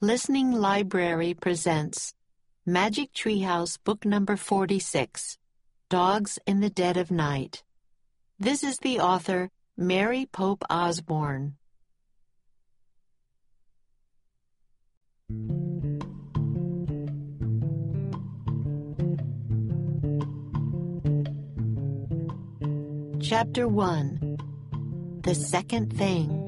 Listening Library presents Magic Treehouse Book Number 46, Dogs in the Dead of Night. This is the author, Mary Pope Osborne. Chapter 1. The Second Thing.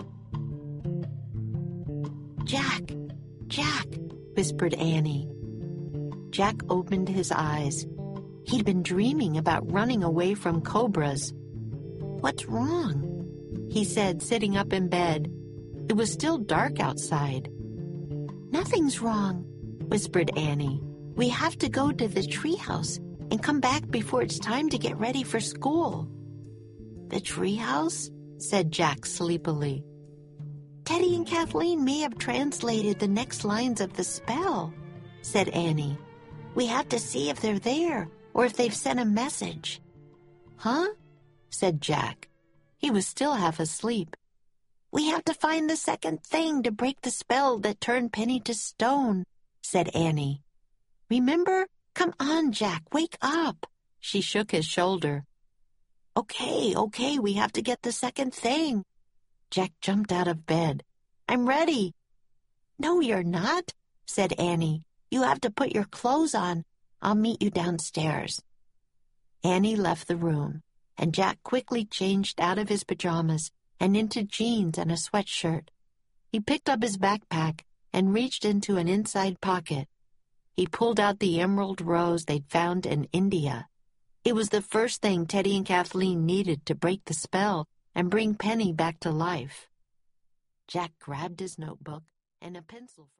Jack, whispered Annie. Jack opened his eyes. He'd been dreaming about running away from cobras. "What's wrong?" he said, sitting up in bed. It was still dark outside. "Nothing's wrong," whispered Annie. "We have to go to the treehouse and come back before it's time to get ready for school." "The treehouse?" said Jack sleepily. "Teddy and Kathleen may have translated the next lines of the spell," said Annie. "We have to see if they're there or if they've sent a message." "Huh?" said Jack. He was still half asleep. "We have to find the second thing to break the spell that turned Penny to stone," said Annie. "Remember? Come on, Jack, wake up." She shook his shoulder. Okay, we have to get the second thing." Jack jumped out of bed. "I'm ready." "No, you're not," said Annie. "You have to put your clothes on. I'll meet you downstairs." Annie left the room, and Jack quickly changed out of his pajamas and into jeans and a sweatshirt. He picked up his backpack and reached into an inside pocket. He pulled out the emerald rose they'd found in India. It was the first thing Teddy and Kathleen needed to break the spell and bring Penny back to life. Jack grabbed his notebook and a pencil.